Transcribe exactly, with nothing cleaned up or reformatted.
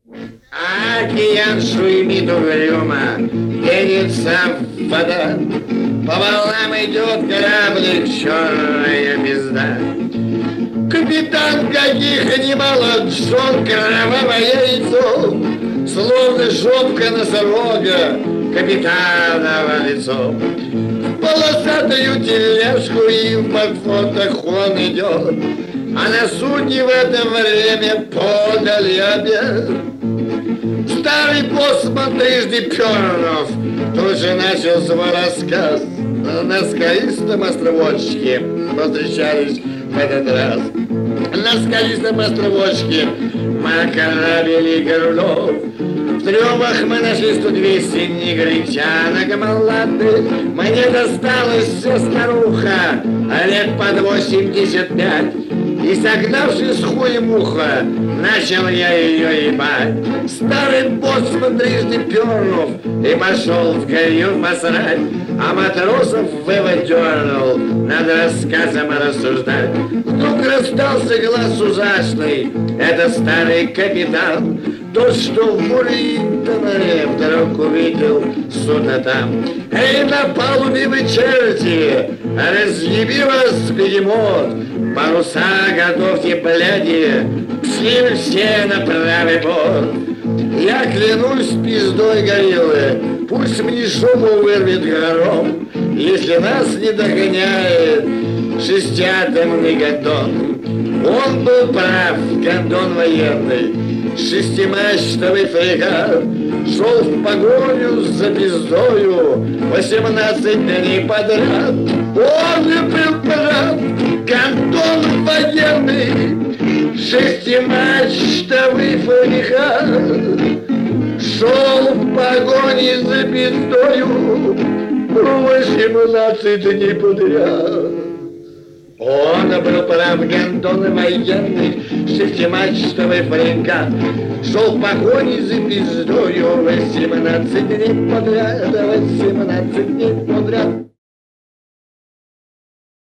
Океан шумит угрюмо, пенится вода, по волнам идет кораблик, черная пизда. Капитан, каких немало, джон, кровавое яйцо, словно жопка носорога, капитаново лицо. В полосатую тележку и в подфотах он идет, а на судне в это время подали обед. Старый боссман трижды Пернов тут же начал свой рассказ. На скалистом островочке повстречались в этот раз. На скалистом островочке мы корабели Горунов. В трюмах мы нашли сто двести негритянок молодых. Мне досталась вся старуха, лет под восемьдесят пять. И согнавшись с хуем уха, начал я ее ебать. Старый боцман трижды Пернов и пошел в кают посрать, а матросов вывод дернул, надо рассказом рассуждать. Вдруг расстался глаз ужасный, это старый капитан, тот, что в Буритоне вдруг увидел судно там. Эй, на палубе вы черти, разъеби вас бегемот, паруса готовьте, бляди, пшли все на правый борт. Я клянусь пиздой гориллы, пусть мне шуму вырвет гором, если нас не догоняет шестиатомный гондон. Он был прав, гондон военный, шестимачтовый фрегат, шел в погоню за пиздою восемнадцать дней подряд. Он не был прав, гондон военный, шестимачтовый фрегат, шел в погоне за пиздою восемнадцать дней подряд. Он был прав, гондон военный, шестимачтовый фрегат, шел в погоне за пиздою восемнадцать дней подряд, восемнадцать дней подряд.